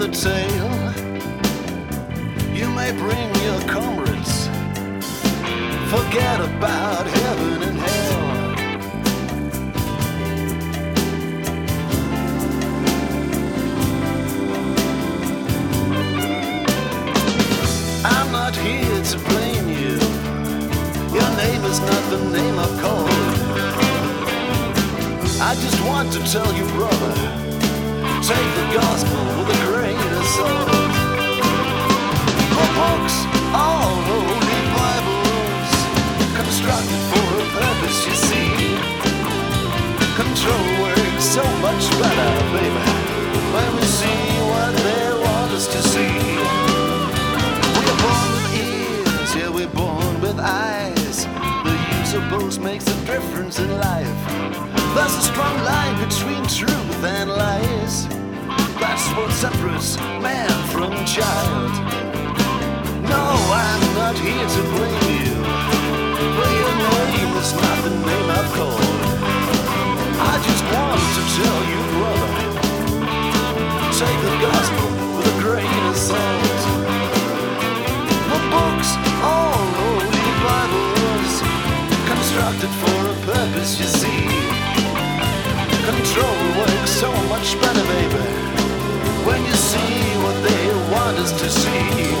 the tale. You may bring your comrades, forget about heaven and hell. I'm not here to blame you. Your name is not the name I've called. I just want to tell you, brother, take the gospel with a grain of salt. The books, all holy Bibles, constructed for a purpose, you see. Control works so much better, baby, when we see what they want us to see. We're born with ears, yeah, we're born with eyes. The use of both makes a difference in life. There's a strong line between truth and lies. That's what separates man from child. No, I'm not here to blame you, but your name is not the name I've called. I just want to tell you, brother, take the gospel with a grain of salt. The books, all holy Bibles, constructed for a purpose, you see. Control works so much better, baby, when you see what they want us to see.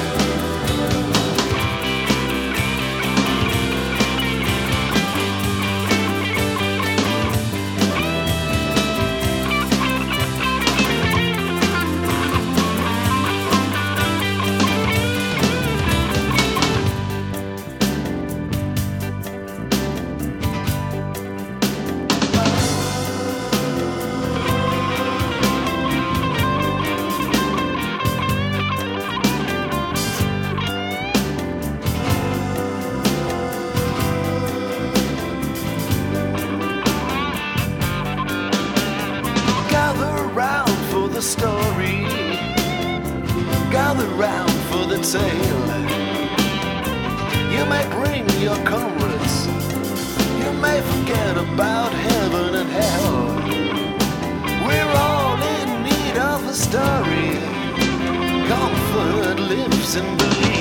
Story, gather round for the tale. You may bring your comrades, you may forget about heaven and hell. We're all in need of a story. Comfort lives in belief.